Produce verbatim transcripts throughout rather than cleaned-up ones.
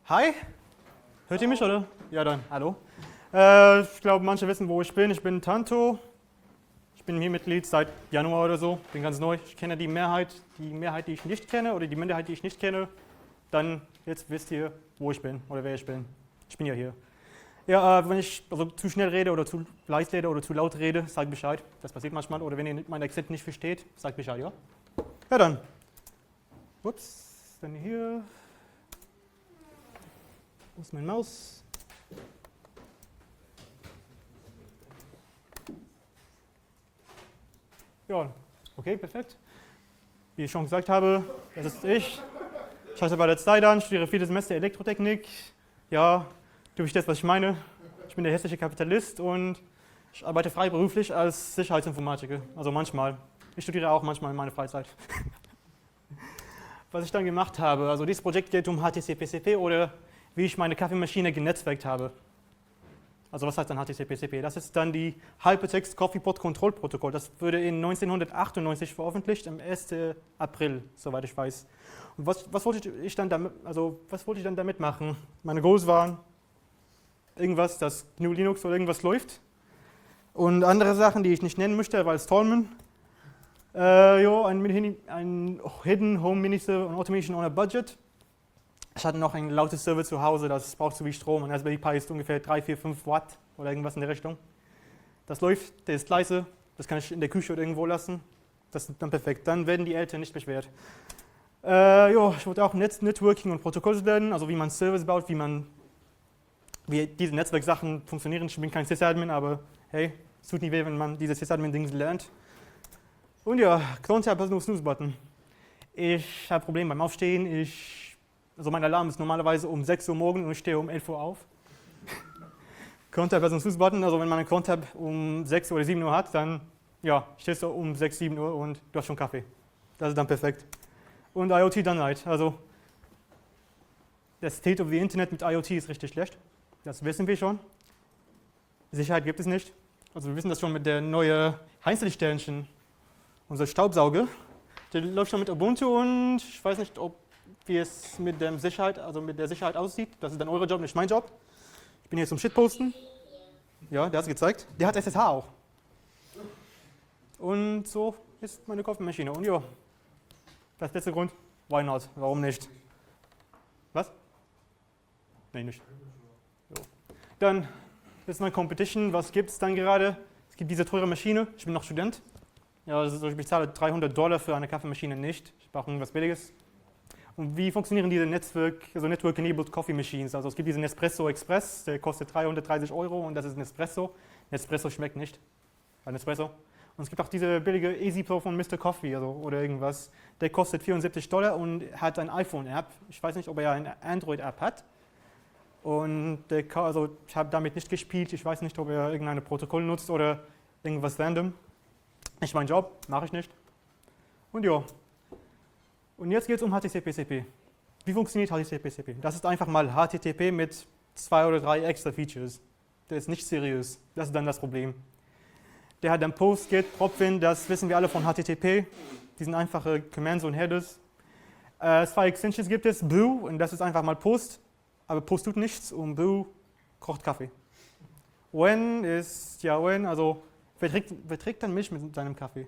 Hi, hört ihr mich oder? Ja dann, hallo. Äh, ich glaube, manche wissen, wo ich bin. Ich bin Tanto. Ich bin hier Mitglied seit Januar oder so. Bin ganz neu. Ich kenne die Mehrheit, die Mehrheit, die ich nicht kenne oder die Minderheit, die ich nicht kenne. Dann jetzt wisst ihr, wo ich bin oder wer ich bin. Ich bin ja hier. Ja, äh, wenn ich also zu schnell rede oder zu leise rede oder zu laut rede, sagt Bescheid. Das passiert manchmal. Oder wenn ihr meinen Akzent nicht versteht, sagt Bescheid, ja? Ja dann. Ups, dann hier. Wo ist meine Maus? Ja, okay, perfekt. Wie ich schon gesagt habe, das ist ich. Ich heiße Badet Zaidan, studiere viertes Semester Elektrotechnik. Ja, du wisst jetzt, was ich meine. Ich bin der hässliche Kapitalist und ich arbeite freiberuflich als Sicherheitsinformatiker. Also manchmal. Ich studiere auch manchmal in meiner Freizeit. Was ich dann gemacht habe, also dieses Projekt geht um H T C P C P oder wie ich meine Kaffeemaschine genetzwerkt habe. Also was heißt dann H T C P C P? Das ist dann die Hypertext Coffee Pot Control Protocol. Das wurde in neunzehnhundertachtundneunzig veröffentlicht, am ersten April, soweit ich weiß. Und was, was, wollte ich dann damit, also was wollte ich dann damit machen? Meine Goals waren irgendwas, das G N U Linux oder irgendwas läuft. Und andere Sachen, die ich nicht nennen möchte, weil es Tolman. Äh, jo, ein, ein Hidden Home Mini-Server und Automation on a Budget. Ich hatte noch ein lautes Server zu Hause, das braucht so wie Strom. Ein Raspberry Pi ist ungefähr drei, vier, fünf Watt oder irgendwas in der Richtung. Das läuft, der ist leise, das kann ich in der Küche oder irgendwo lassen. Das ist dann perfekt, dann werden die Eltern nicht beschwert. Äh, jo, ich wollte auch Netz Networking und Protokolle lernen, also wie man Service baut, wie man, wie diese Netzwerksachen funktionieren. Ich bin kein Sysadmin, aber hey, es tut nicht weh, wenn man diese Sysadmin-Dinge lernt. Und ja, Clone-Tab hat nur Snooze-Button. Ich habe Probleme beim Aufstehen. Ich, also mein Alarm ist normalerweise um sechs Uhr morgens und ich stehe um elf Uhr auf. Clone-Tab hat einen Snooze-Button, also wenn man einen Clone-Tab um sechs oder sieben Uhr hat, dann ja, stehst du um sechs, sieben Uhr und du hast schon Kaffee. Das ist dann perfekt. Und IoT dann halt. Also das State of the Internet mit IoT ist richtig schlecht. Das wissen wir schon. Sicherheit gibt es nicht. Also wir wissen das schon mit der neuen Heinzel-Sternchen. Unser Staubsauger, der läuft schon mit Ubuntu und ich weiß nicht, ob wie es mit der Sicherheit, also mit der Sicherheit aussieht. Das ist dann euer Job, nicht mein Job. Ich bin hier zum Shitposten. Ja, der hat es gezeigt. Der hat S S H auch. Und so ist meine Kaffeemaschine. Und ja, das ist der letzte Grund. Why not? Warum nicht? Was? Nein, nicht. So. Dann ist meine Competition. Was gibt es dann gerade? Es gibt diese teure Maschine. Ich bin noch Student. Ja, also ich bezahle dreihundert Dollar für eine Kaffeemaschine nicht. Ich brauche irgendwas Billiges. Und wie funktionieren diese Netzwerk, also Network-Enabled Coffee Machines? Also es gibt diesen Nespresso Express, der kostet dreihundertdreißig Euro und das ist Nespresso. Nespresso schmeckt nicht, ein Nespresso. Und es gibt auch diese billige Easy Pro von Mister Coffee also, oder irgendwas. Der kostet vierundsiebzig Dollar und hat eine iPhone-App. Ich weiß nicht, ob er eine Android-App hat. Und der, also ich habe damit nicht gespielt. Ich weiß nicht, ob er irgendein Protokoll nutzt oder irgendwas random. Nicht mein Job, mache ich nicht. Und ja. Und jetzt geht es um H T T P C P. Wie funktioniert H T T P C P? Das ist einfach mal H T T P mit zwei oder drei extra Features. Der ist nicht seriös. Das ist dann das Problem. Der hat dann Post, Get, Propwin, das wissen wir alle von H T T P. Die sind einfache Commands und Headers. Äh, zwei Extensions gibt es, Brew, und das ist einfach mal Post. Aber Post tut nichts und Brew kocht Kaffee. When ist, ja, when, also Wer trägt, wer trägt dann Milch mit seinem Kaffee?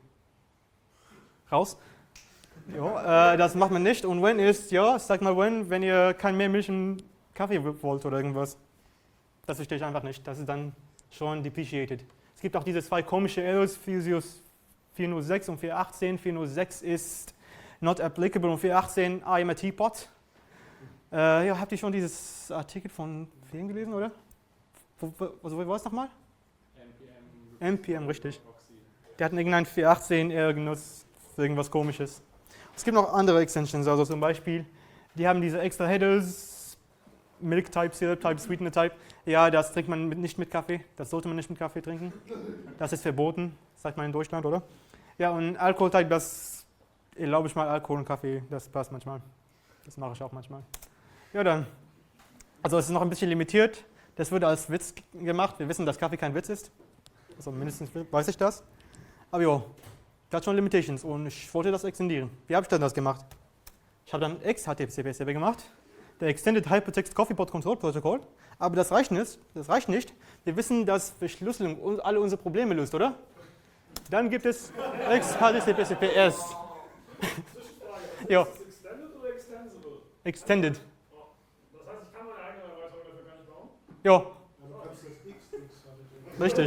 Raus? Jo, äh, das macht man nicht. Und when ist, ja, sag mal when, wenn ihr kein mehr Milch im Kaffee wollt oder irgendwas. Das verstehe ich einfach nicht. Das ist dann schon depreciated. Es gibt auch diese zwei komische Errors, Physios vier null sechs und vier achtzehn. vier null sechs ist not applicable und vier achtzehn I am a teapot. Äh, ja, habt ihr schon dieses Artikel von wem gelesen, oder? Wo, also, wo war es nochmal? N P M, richtig. Der hat irgendein vier achtzehn R genutzt für irgendwas Komisches. Es gibt noch andere Extensions, also zum Beispiel, die haben diese extra Headers, Milk Type, Syrup Type, Sweetener Type. Ja, das trinkt man mit, nicht mit Kaffee, das sollte man nicht mit Kaffee trinken. Das ist verboten, sagt man in Deutschland, oder? Ja, und Alkohol Type, das erlaube ich mal Alkohol und Kaffee, das passt manchmal. Das mache ich auch manchmal. Ja, dann. Also es ist noch ein bisschen limitiert, das wurde als Witz gemacht. Wir wissen, dass Kaffee kein Witz ist. Also mindestens weiß ich das. Aber ja, das hat schon Limitations und ich wollte das extendieren. Wie habe ich dann das gemacht? Ich habe dann X-H T T P C P gemacht der Extended Hypertext Coffee Pod Control Protocol. Aber das reicht nicht. Das reicht nicht. Wir wissen, dass Verschlüsselung alle unsere Probleme löst, oder? Dann gibt es X H T T P C P S. Ja. Ist das Extended oder Extensible? Extended. Das heißt, ich kann meine eigene Erweiterung dafür gar nicht bauen? Ja. Du kannst das X X Richtig.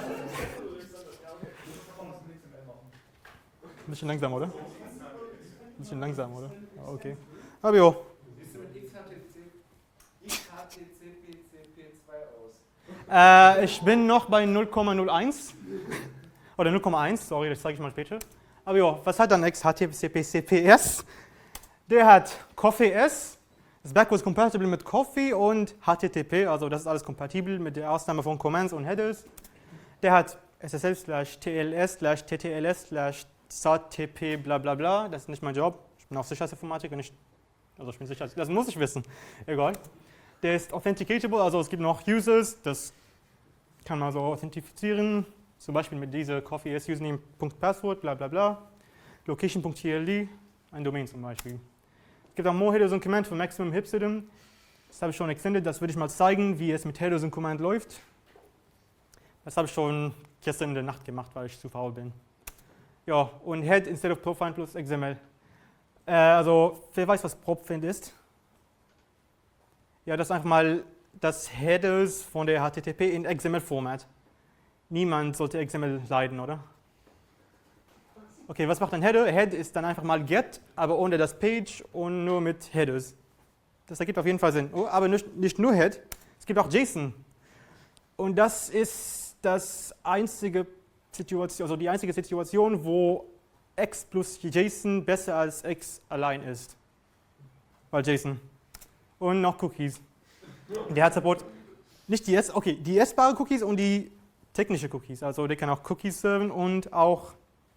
Ein bisschen langsam, oder? Ein bisschen langsam, oder? Okay. Aber jo. Wie sieht es mit X H T T P C P zwei aus? Äh, ich bin noch bei null Komma null eins. Oder null Komma eins, sorry, das zeige ich mal später. Aber ja, was hat dann X H T T P C P S? Der hat Coffee S, ist backwards compatible mit Coffee und H T T P, also das ist alles kompatibel mit der Ausnahme von Commands und Headers. Der hat S S L slash T L S slash T T L S slash S A T P bla bla bla, das ist nicht mein Job. Ich bin auch Sicherheitsinformatiker, nicht, also ich bin Sicherheits, das muss ich wissen, egal. Der ist authenticatable, also es gibt noch Users, das kann man so authentifizieren, zum Beispiel mit dieser Coffee S Username.Password, bla bla bla. Location.tld, ein Domain zum Beispiel. Es gibt auch more Headers und Command für Maximum Hipsterdom. Das habe ich schon extended, das würde ich mal zeigen, wie es mit Headers und Command läuft. Das habe ich schon gestern in der Nacht gemacht, weil ich zu faul bin. Ja, und Head instead of Profile plus X M L. Äh, also, wer weiß, was Propfind ist? Ja, das ist einfach mal das Headers von der H T T P in X M L-Format. Niemand sollte X M L leiden, oder? Okay, was macht ein Header? Head ist dann einfach mal Get, aber ohne das Page und nur mit Headers. Das ergibt auf jeden Fall Sinn. Oh, aber nicht, nicht nur Head, es gibt auch JSON. Und das ist das einzige Situation, also die einzige Situation, wo X plus JSON besser als X allein ist. Weil JSON. Und noch Cookies. Der hat Support, nicht die S, okay, die essbare Cookies und die technische Cookies. Also der kann auch Cookies serven und auch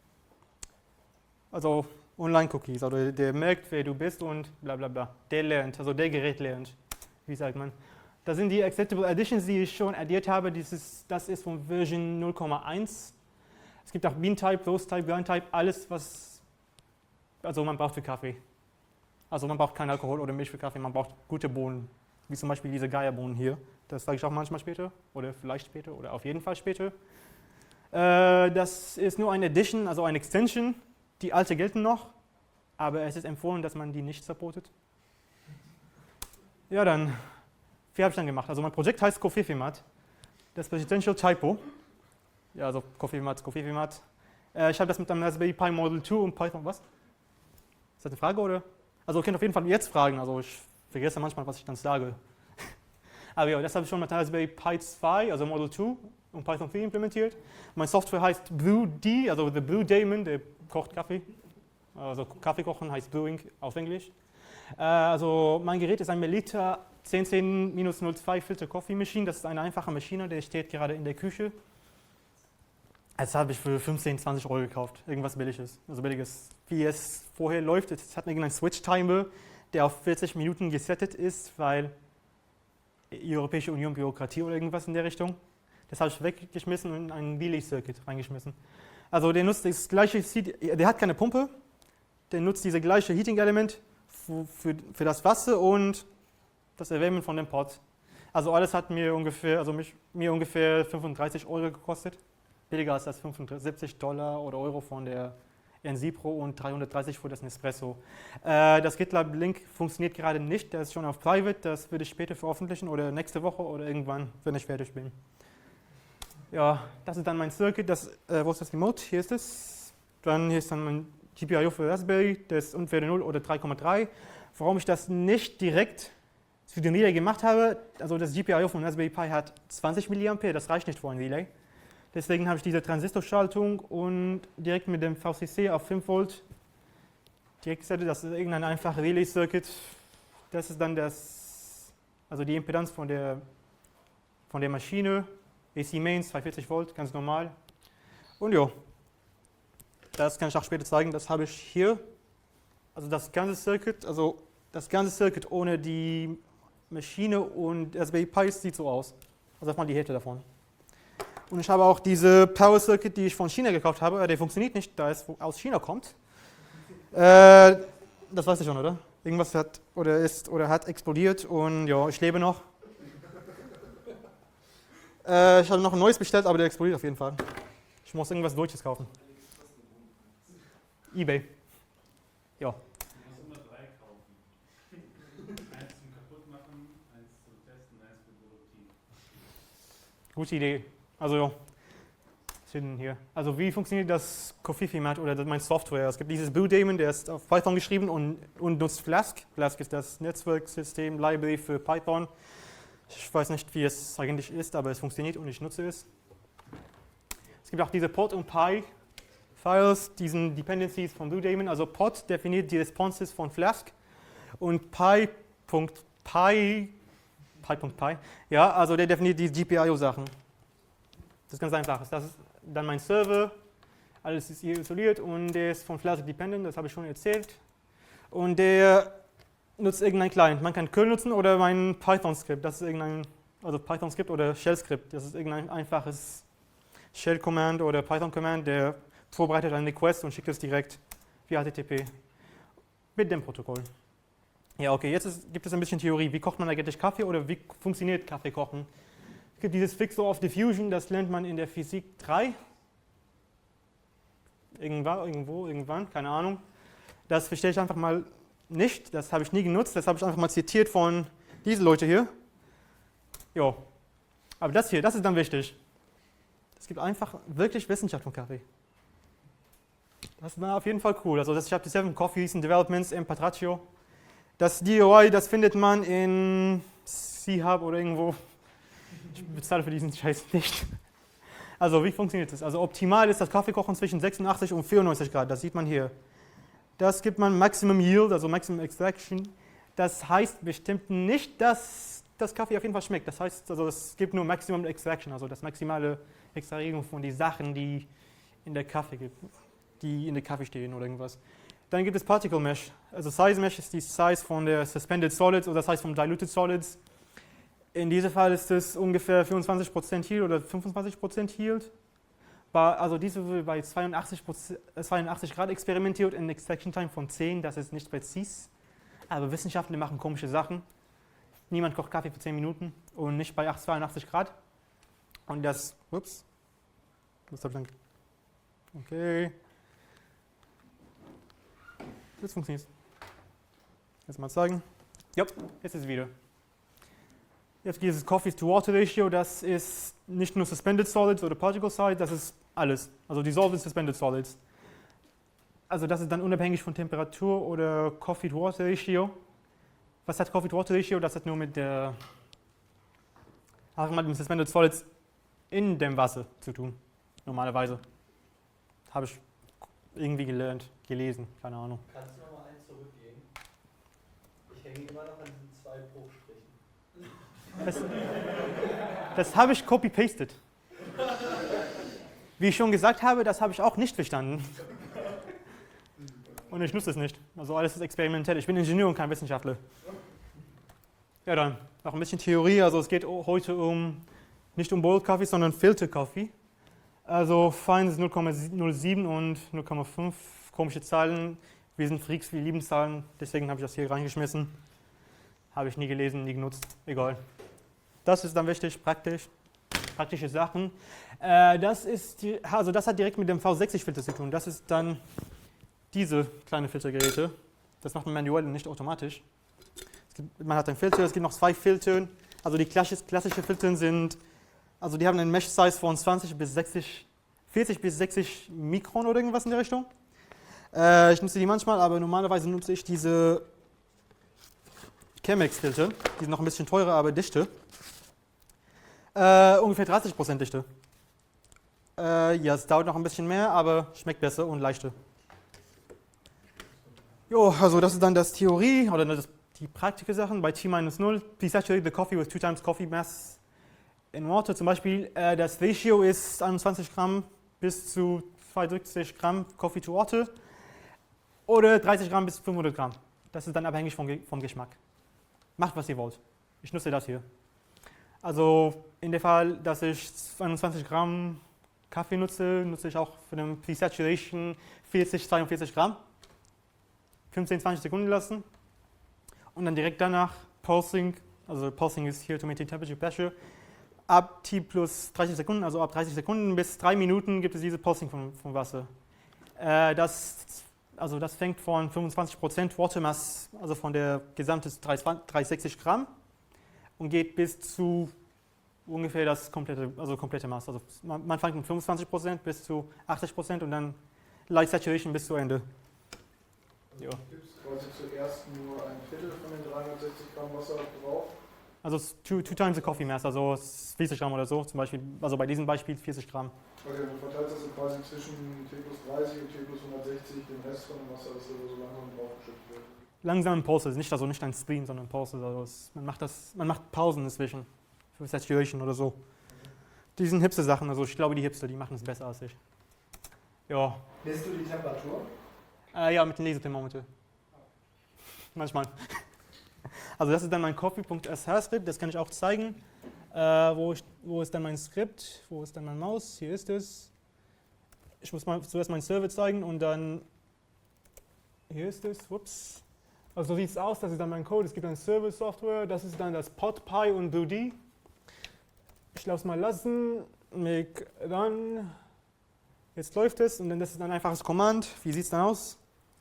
also Online-Cookies. Also der merkt, wer du bist und bla bla bla. Der lernt, also der Gerät lernt. Wie sagt man? Das sind die Acceptable Additions, die ich schon addiert habe. Dieses, das ist von Version null Komma eins. Es gibt auch Bean-Type, Roast-Type, Grind-Type, alles, was also man braucht für Kaffee. Also man braucht keinen Alkohol oder Milch für Kaffee, man braucht gute Bohnen. Wie zum Beispiel diese Geierbohnen hier. Das sage ich auch manchmal später oder vielleicht später oder auf jeden Fall später. Äh, das ist nur eine Addition, also eine Extension. Die alte gelten noch, aber es ist empfohlen, dass man die nicht supportet. Ja, dann, wie habe ich dann gemacht? Also mein Projekt heißt Cofeeformat. Das Potential Typo. Ja, also Cofeeformat, Cofeeformat. Äh, ich habe das mit einem Raspberry Pi Model zwei und Python, was? Ist das eine Frage oder? Also ihr könnt auf jeden Fall jetzt fragen, also ich vergesse manchmal, was ich dann sage. Aber ja, das habe ich schon mit Raspberry Pi zwei, also Model zwei und Python vier implementiert. Meine Software heißt BrewD, also The Brew Daemon, der kocht Kaffee. Also Kaffee kochen heißt Brewing auf Englisch. Äh, also mein Gerät ist ein Melita zehn zehn null zwei Filter Coffee Machine. Das ist eine einfache Maschine, der steht gerade in der Küche. Das habe ich für fünfzehn, zwanzig Euro gekauft. Irgendwas Billiges. Also Billiges. Wie es vorher läuft, es hat irgendeinen Switch-Timer, der auf vierzig Minuten gesettet ist, weil die Europäische Union Bürokratie oder irgendwas in der Richtung. Das habe ich weggeschmissen und in einen Relay-Circuit reingeschmissen. Also der nutzt das gleiche, der hat keine Pumpe, der nutzt diese gleiche Heating-Element für, für, für das Wasser und das Erwärmen von dem Pot. Also alles hat mir ungefähr, also mich, mir ungefähr fünfunddreißig Euro gekostet. Billiger als das fünfundsiebzig Dollar oder Euro von der Enzypro und dreihundertdreißig für das Nespresso. Äh, das GitLab-Link funktioniert gerade nicht, der ist schon auf Private, das würde ich später veröffentlichen oder nächste Woche oder irgendwann, wenn ich fertig bin. Ja, das ist dann mein Circuit, das, äh, wo ist das Remote? Hier ist es. Dann hier ist dann mein G P I O für Raspberry, das ist entweder null oder drei Komma drei. Warum ich das nicht direkt für den Relay gemacht habe, also das G P I O von Raspberry Pi hat zwanzig Milliampere, das reicht nicht für ein Relay. Deswegen habe ich diese Transistorschaltung und direkt mit dem V C C auf fünf Volt direkt gesetzt, das ist irgendein einfacher Relay-Circuit. Das ist dann das, also die Impedanz von der, von der Maschine. A C Mains, zweihundertvierzig Volt, ganz normal. Und ja, das kann ich auch später zeigen, das habe ich hier. Also das ganze Circuit, also das ganze Circuit ohne die Maschine und Raspberry Pi sieht so aus. Also erstmal die Hälfte davon. Und ich habe auch diese Power Circuit, die ich von China gekauft habe, der funktioniert nicht, da es aus China kommt. Äh, das weißt du schon, oder? Irgendwas hat oder ist oder hat explodiert und ja, ich lebe noch. äh, ich habe noch ein neues bestellt, aber der explodiert auf jeden Fall. Ich muss irgendwas Deutsches kaufen. eBay. Ja. Du musst immer drei kaufen. Eins zum Kaputtmachen, eins zum Testen, eins für produktiv. Gute Idee. Also ja. Was steht denn hier? Also wie funktioniert das Covfefe-Mat oder mein Software? Es gibt dieses Blue-Daemon, der ist auf Python geschrieben und, und nutzt Flask. Flask ist das Netzwerksystem, Library für Python. Ich weiß nicht, wie es eigentlich ist, aber es funktioniert und ich nutze es. Es gibt auch diese Pod und Py Files, diesen Dependencies von Blue-Daemon. Also Pod definiert die Responses von Flask und Py.py, Py.py, ja, also der definiert die G P I O-Sachen. Das ist ganz einfach. Das ist dann mein Server, alles ist hier isoliert und der ist von Flask dependent, das habe ich schon erzählt. Und der nutzt irgendein Client. Man kann Curl nutzen oder mein Python-Skript, das ist irgendein, also Python-Skript oder Shell-Skript, das ist irgendein einfaches Shell-Command oder Python-Command, der vorbereitet einen Request und schickt es direkt via H T T P mit dem Protokoll. Ja, okay, jetzt ist, gibt es ein bisschen Theorie. Wie kocht man eigentlich Kaffee oder wie funktioniert Kaffeekochen? Es gibt dieses Fixed Law of Diffusion, das lernt man in der Physik drei. Irgendwann, irgendwo, irgendwann, keine Ahnung. Das verstehe ich einfach mal nicht, das habe ich nie genutzt, das habe ich einfach mal zitiert von diesen Leuten hier. Jo. Aber das hier, das ist dann wichtig. Es gibt einfach wirklich Wissenschaft von Kaffee. Das war auf jeden Fall cool. Also das, ich habe die Seven Coffees and Developments im Patraccio. Das D O I, das findet man in C-Hub oder irgendwo. Ich bezahle für diesen Scheiß nicht. Also wie funktioniert das? Also optimal ist das Kaffeekochen zwischen sechsundachtzig und vierundneunzig Grad, das sieht man hier. Das gibt man Maximum Yield, also Maximum Extraction. Das heißt bestimmt nicht, dass das Kaffee auf jeden Fall schmeckt. Das heißt, also es gibt nur Maximum Extraction, also das maximale Extrahieren von den Sachen, die in der Kaffee gibt, die in der Kaffee stehen oder irgendwas. Dann gibt es Particle Mesh. Also Size Mesh ist die Size von der Suspended Solids oder Size von Diluted Solids. In diesem Fall ist es ungefähr vierundzwanzig Prozent Yield oder fünfundzwanzig Prozent Yield. Also diese wird bei zweiundachtzig Grad experimentiert in Extraction Time von zehn, das ist nicht präzis. Aber Wissenschaftler machen komische Sachen. Niemand kocht Kaffee für zehn Minuten und nicht bei zweiundachtzig Grad. Und das, ups, das habe ich dann, okay. Jetzt funktioniert es. Jetzt mal zeigen. Ja, jetzt ist es wieder. Jetzt dieses Coffee-to-Water-Ratio, das ist nicht nur Suspended Solids oder Particle Size, das ist alles. Also Dissolved Suspended Solids. Also das ist dann unabhängig von Temperatur oder Coffee-to-Water-Ratio. Was hat Coffee-to-Water-Ratio? Das hat nur mit der einfach mit dem Suspended Solids in dem Wasser zu tun, normalerweise. Habe ich irgendwie gelernt, gelesen, keine Ahnung. Kannst du nochmal eins zurückgehen? Ich hänge immer noch an diesen zwei Bruchstrichen. Das, das habe ich copy-pasted. Wie ich schon gesagt habe, das habe ich auch nicht verstanden. Und ich nutze es nicht. Also alles ist experimentell. Ich bin Ingenieur und kein Wissenschaftler. Ja, dann noch ein bisschen Theorie. Also es geht heute um nicht um Boiled Coffee, sondern Filter Coffee. Also Fein ist null Komma null sieben und null Komma fünf. Komische Zahlen. Wir sind Freaks, wir lieben Zahlen. Deswegen habe ich das hier reingeschmissen. Habe ich nie gelesen, nie genutzt. Egal. Das ist dann wichtig, praktisch. Praktische Sachen. Äh, das, ist die, also das hat direkt mit dem V sechzig Filter zu tun. Das ist dann diese kleine Filtergeräte. Das macht man manuell und nicht automatisch. Es gibt, man hat einen Filter, es gibt noch zwei Filter. Also die klassischen klassische Filter sind, also die haben einen Mesh-Size von zwanzig bis sechzig, vierzig bis sechzig Mikron oder irgendwas in der Richtung. Äh, ich nutze die manchmal, aber normalerweise nutze ich diese Chemex-Filter. Die sind noch ein bisschen teurer, aber dichter. Äh, ungefähr dreißig Prozent Dichte. Äh, ja, es dauert noch ein bisschen mehr, aber schmeckt besser und leichter. Jo, also das ist dann das Theorie oder das, die praktische Sachen bei T minus null. Please saturate the coffee with two times coffee mass in water. Zum Beispiel äh, das Ratio ist einundzwanzig Gramm bis zu zweiunddreißig Gramm Coffee to Water oder dreißig Gramm bis fünfhundert Gramm. Das ist dann abhängig vom, vom Geschmack. Macht, was ihr wollt. Ich nutze das hier. Also in dem Fall, dass ich einundzwanzig Gramm Kaffee nutze, nutze ich auch für den Pre-Saturation vierzig, zweiundvierzig Gramm. fünfzehn, zwanzig Sekunden lassen. und dann direkt danach Pulsing, also Pulsing ist hier to maintain temperature pressure. Ab T plus dreißig Sekunden, also ab dreißig Sekunden bis drei Minuten gibt es diese Pulsing vom, vom Wasser. Äh, das, also das fängt von fünfundzwanzig Prozent Water Mass, also von der gesamten dreihundertsechzig Gramm und geht bis zu ungefähr das komplette, also komplette Maß. Also man, man fängt mit fünfundzwanzig Prozent bis zu achtzig Prozent und dann Light Saturation bis zu Ende. Also du gibst quasi zuerst nur ein Viertel von den dreihundertsechzig Gramm Wasser drauf. Also two, two times the coffee mass, also vierzig Gramm oder so zum Beispiel, also bei diesem Beispiel vierzig Gramm. Okay, du verteilst also quasi zwischen T plus dreißig und T plus hundertsechzig den Rest von dem Wasser, das so langsam draufgeschüttet wird. Langsam Pulses, nicht also nicht ein Stream, sondern Pulses. Also es, man macht das, man macht Pausen dazwischen für Saturation oder so. Die sind hipste Sachen, also ich glaube die Hipster, die machen es besser als ich. Ja. Misst du die Temperatur? Äh, ja, mit dem Laserthermometer. Manchmal. Also das ist dann mein Coffee.sh-Skript, das kann ich auch zeigen. Äh, wo, ich, wo ist dann mein Skript? Wo ist dann mein Maus? Hier ist es. Ich muss mal zuerst meinen Server zeigen und dann hier ist es. Ups. Also so sieht es aus, das ist dann mein Code. Es gibt eine Server-Software, das ist dann das PodPy und BlueD. Ich lasse es mal lassen. Make run. Jetzt läuft es und dann das ist ein einfaches Command. Wie sieht es dann aus?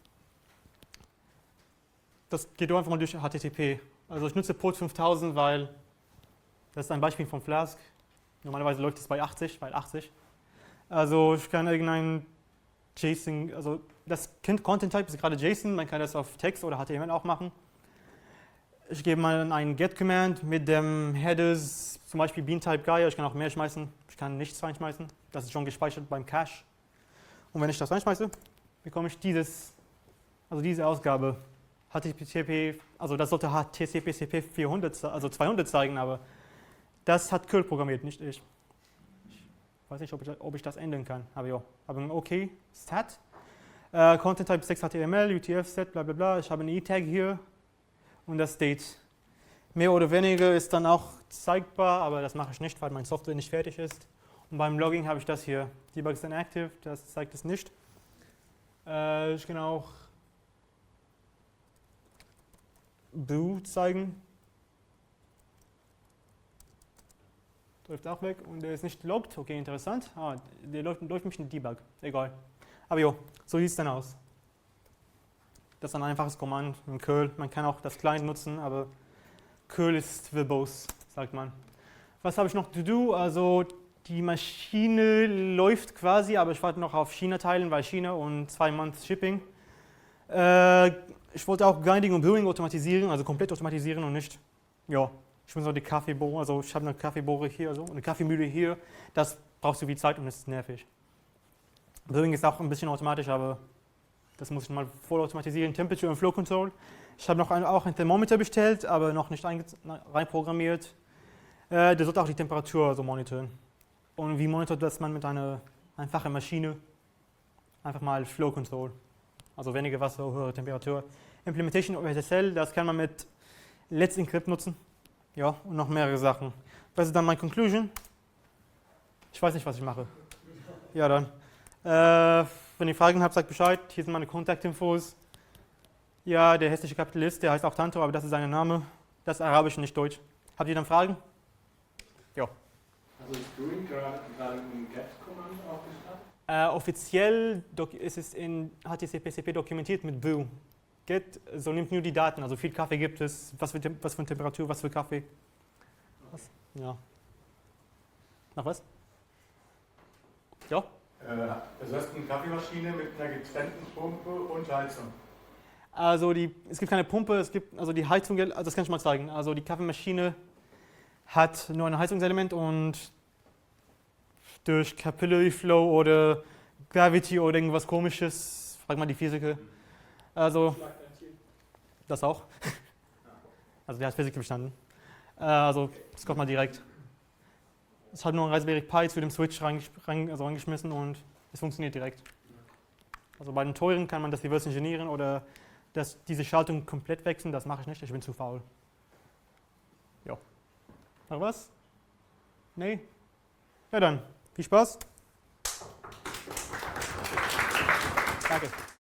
Das geht einfach mal durch H T T P. Also ich nutze Port fünftausend, weil das ist ein Beispiel von Flask. Normalerweise läuft es bei achtzig, weil achtzig. Also ich kann irgendein JSON, also das Content Type ist gerade JSON, man kann das auf Text oder H T M L auch machen. Ich gebe mal einen Get-Command mit dem Headers, zum Beispiel Bean-Type Guy, ich kann auch mehr schmeißen, ich kann nichts reinschmeißen, das ist schon gespeichert beim Cache. Und wenn ich das reinschmeiße, bekomme ich dieses, also diese Ausgabe. H T T P, also das sollte H T T P C P vierhundert, also zweihundert zeigen, aber das hat Curl programmiert, nicht ich. Ich weiß nicht, ob ich, ob ich das ändern kann, aber ja, habe ein OK Stat. Uh, Content Type sechs H T M L, U T F-Set, bla bla bla. Ich habe einen E-Tag hier und das steht. Mehr oder weniger ist dann auch zeigbar, aber das mache ich nicht, weil meine Software nicht fertig ist. Und beim Logging habe ich das hier. Debug ist inactive, das zeigt es nicht. Uh, ich kann auch Blue zeigen. Läuft auch weg und der ist nicht logged. Okay, interessant. Ah, der läuft, läuft nicht in Debug. Egal. Aber jo, so sieht es dann aus. Das ist ein einfaches Command in Curl. Man kann auch das Client nutzen, aber Curl ist verbose, sagt man. Was habe ich noch to do? Also die Maschine läuft quasi, aber ich warte noch auf China-Teilen, weil China und zwei Months Shipping. Äh, ich wollte auch Grinding und Brewing automatisieren, also komplett automatisieren und nicht, ja, ich muss noch die Kaffeebohre, also ich habe eine Kaffeebohre hier, also eine Kaffeemühle hier, das braucht so viel Zeit und ist nervig. Brewing ist auch ein bisschen automatisch, aber das muss ich mal voll automatisieren. Temperature und Flow Control. Ich habe noch ein, auch ein Thermometer bestellt, aber noch nicht reinprogrammiert. Äh, der sollte auch die Temperatur also monitoren. Und wie monitort das man mit einer einfachen Maschine? Einfach mal Flow Control. Also weniger Wasser, höhere Temperatur. Implementation of S S L, das kann man mit Let's Encrypt nutzen. Ja, und noch mehrere Sachen. Das ist dann meine Conclusion. Ich weiß nicht, was ich mache. Ja, dann. Äh, wenn ihr Fragen habt, sagt Bescheid. Hier sind meine Kontaktinfos. Ja, der hässliche Kapitalist, der heißt auch Tanto, aber das ist sein Name. Das ist Arabisch und nicht Deutsch. Habt ihr dann Fragen? Ja. Also ist Brewing gerade ein Get-Command auch gestartet? Äh, offiziell ist es in H T T P C P dokumentiert mit Brew. Get, so nimmt nur die Daten, also viel Kaffee gibt es, was für, was für Temperatur, was für Kaffee. Was? Ja. Noch was? Ja? Also du hast eine Kaffeemaschine mit einer getrennten Pumpe und Heizung. Also die, es gibt keine Pumpe, es gibt also die Heizung, also das kann ich mal zeigen. Also die Kaffeemaschine hat nur ein Heizungselement und durch Capillary Flow oder Gravity oder irgendwas Komisches, frag mal die Physiker. Also das auch. Also der hat Physik bestanden. Also das kommt mal direkt. Es hat nur ein Raspberry Pi zu dem Switch rein, rein, also reingeschmissen und es funktioniert direkt. Also bei den teuren kann man das reverse engineeren oder das, diese Schaltung komplett wechseln, das mache ich nicht, ich bin zu faul. Ja. Noch was? Nee? Ja dann, viel Spaß. Danke.